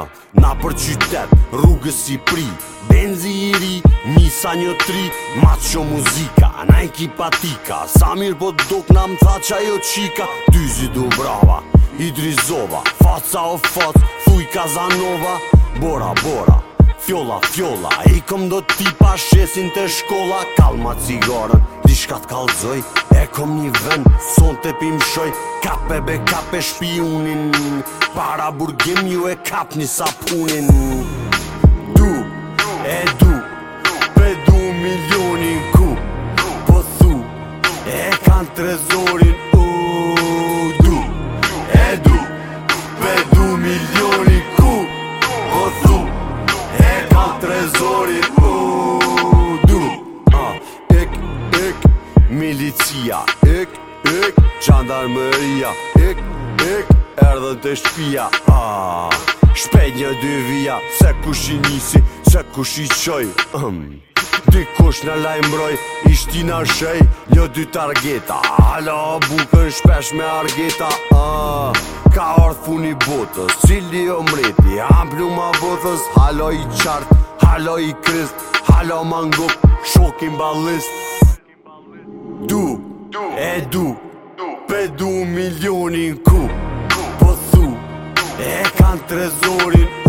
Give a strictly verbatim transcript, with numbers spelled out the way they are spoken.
uh, Na për qytet, rrugës si pri Benzi i ri, Nisa një tri Macho muzika, Nike patika Samir po dok na më tha qa jo qika Dyzi du brava, Idrizova Faca o fac, thuj Kazanova Bora, bora, fjolla, fjolla I kom do tipa shesin të shkolla Kalma cigarën, dishka t'kallzoj E kom një vend, son të pim shoj Kape be kape shpiunin Para burgim ju e kap një sapunin Du, e du Pe du milionin ku Po thu, e kan trezorin U, du, e du Pe du milionin ku Po thu, e kan trezorin U, du uh, Ik, ik, milicia Ik, ik, Gjandarmeria Ik, ik, erdhën të shpia ah, Shpejt një dy vija Se kush i nisi, se kush i qoj um, Dikush në lajmëroj Ishti në shej, një dy targeta Hala bukën shpesh me argeta ah, Ka ardh funi botës Cili o mreti, amplu ma botës Halo i qartë, halo i krist Halo mangop, shokin balist Du, e du Pe du milionin ku Po thu, e kan trezorin